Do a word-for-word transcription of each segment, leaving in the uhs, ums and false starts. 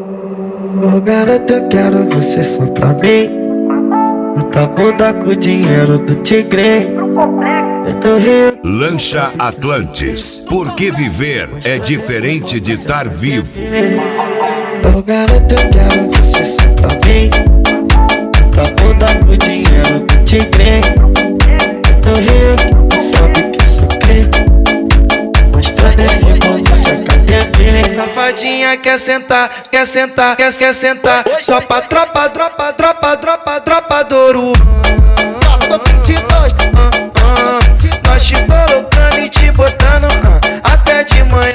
Ô garota, eu quero você só pra mim. Muita bunda com o dinheiro do tigre. Eu tô rindo. Lancha Atlantis, porque viver é diferente de estar vivo. Ô garota, eu quero você só pra mim. Muita bunda com o dinheiro do tigre. Eu tô rindo, tu sabe que sou crê. Mostrando esse mundo, já cadê? Safadinha quer sentar, quer sentar, quer, quer sentar. Só pra tropa, dropa, dropa, dropa, dropa do Ouro. Nós te colocando e te botando até de manhã.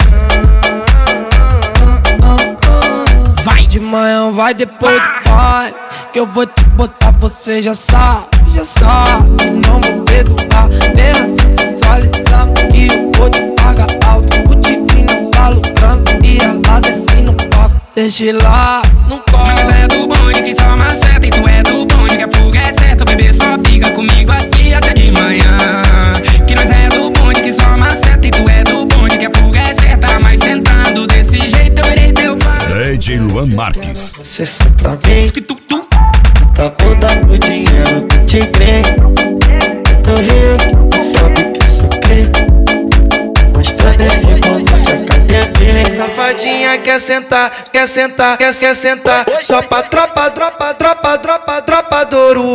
Vai de manhã, vai depois do baile, que eu vou te botar, você já sabe, já sabe. Não vou perdoar, bem assim sensualizando, que eu vou te pagar alto. O tigrinho tá lucrando e ela desce no palco. Deixa lá, não corre. Mas é do bonde que só maceta, e tu é do bonde que a fuga é certa. O bebê só fica comigo aqui até de manhã. Que nós é do bonde que só maceta, e tu é do bonde que a fuga é certa. Mas sentando desse jeito eu irei teu fã. D J Luan Marques. Você só pra mim. Tá bunda com o dinheiro do tigre. Eu tô rindo, tu sabe que sou crê. Mostrando esse mundo, já cadê? Safadinha quer sentar, quer sentar, quer, quer sentar. Só pra tropa, dropa, dropa, dropa, dropa do Ouro.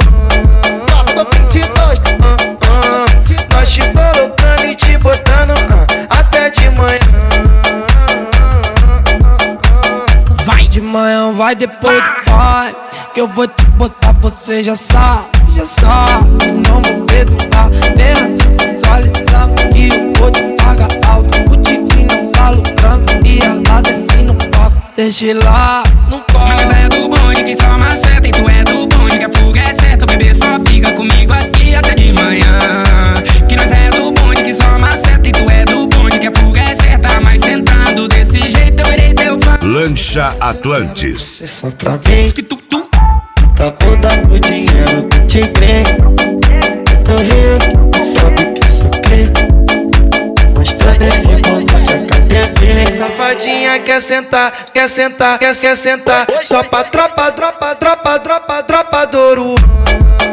Nós te colocando e te botando até de manhã. Vai de manhã, vai depois do baile, que eu vou te botar, você já sabe, já sabe. Não vou perdoar, bem assim sensualizando, que eu vou te pagar alto. O tigrinho tá lucrando e ela desce no palco. Deixa lá, não corre. Mas é do bonde que só maceta, e tu é do bonde que a fuga é certa. O bebê só fica comigo aqui até de manhã. Que nós é do bonde que só maceta, e tu é do bonde que a fuga é certa. Mas sentando desse jeito eu irei teu fã. Lancha Atlantis. Você só pra mim. Tá bunda com o dinheiro do tigre. Eu tô rindo, tu sabe que sou crê. Mostrando esse mundo, já cadê? Safadinha quer sentar, quer sentar, quer, quer sentar. Só pra tropa, dropa, dropa, dropa, dropa do Ouro.